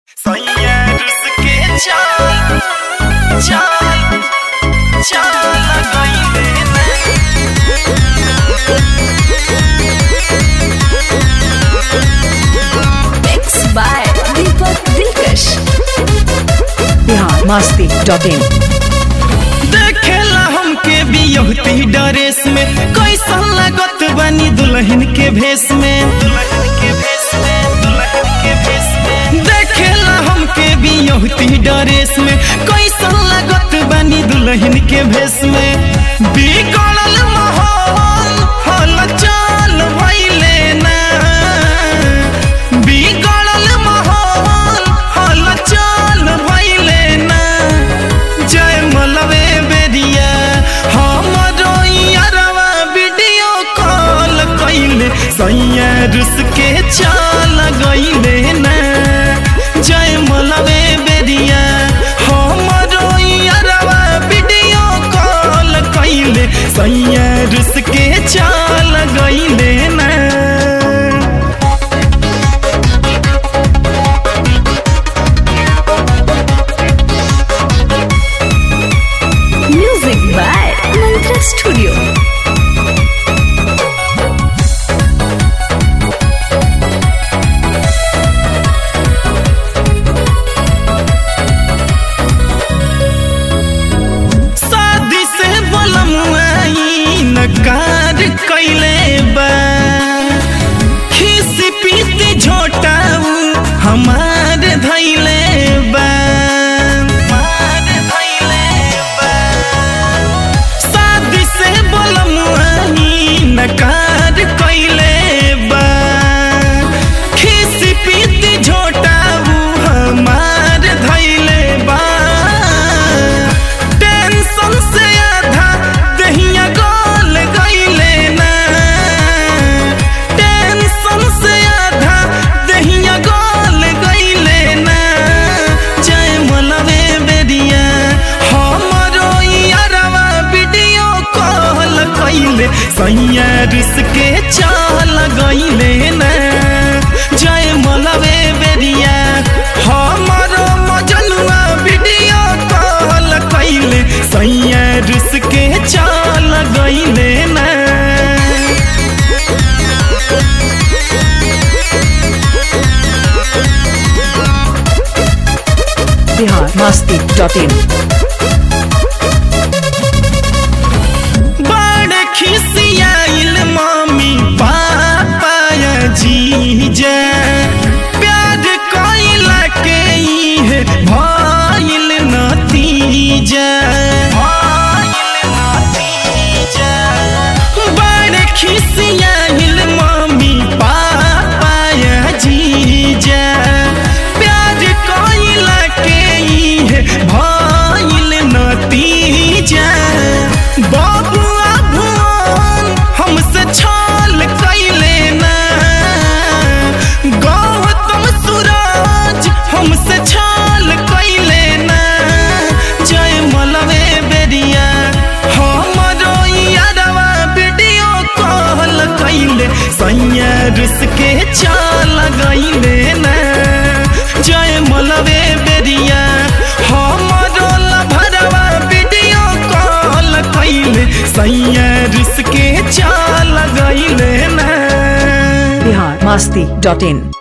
biharmasti.in देखेला हमके बियहुती dress में कैसन लागत बानी दुल्हन के भेष में देखेला हमके बियहुती ड्रेस में कैसन लागत बानी दुल्हन के भेष में बिगड़ल माहौल हल चल भइले ना बिगड़ल माहौल हल चल भइले ना जय मलवे बेरिया हमरो यारवा वीडियो कॉल कइले सैया रुस के चल गइले ना जय मलवे बेरिया हमरो यारवा वीडियो कॉल कइले सैया रुस के चल गइले ना Music by Mantra Studio. शादी से बोलमुआई नकार कैले बा खिसी पीते झोटाऊ हमार धैले बा शादी से बोलमुआई नकार कैले बा खिसी पीते झोटाऊ हमार धैले बा टेंशन से आधा दहिया गोल गइले ना टेंशन से आधा दहिया गोल गइले ना जय मलवे बेरिया हमरो यारवा वीडियो कॉल कइले सैया रुस के चल गइले ना जय मलवे बेरिया हमरो मजनुआ वीडियो कॉल कइले सैया रुस के चल गइले ना biharmasti.in बड़ खिसियाइल मम्मी पापा जीजा प्यार कइला के इहे भइल नतीजा बड़ खिसियाइल मम्मी पापा जीजा प्यार कइला के इहे भइल नतीजा बाबुआ भुवन हमसे छल कैले ना गौतम सूरज हमसे छल कैले ना जय मलवे बेरिया हमरो यारवा वीडियो कॉल कैले सैया रुस के चल गइले ना जय मलवे बेरिया हमरो लभरवा वीडियो कॉल कैले सैया रुस के चल गइले ना biharmasti.in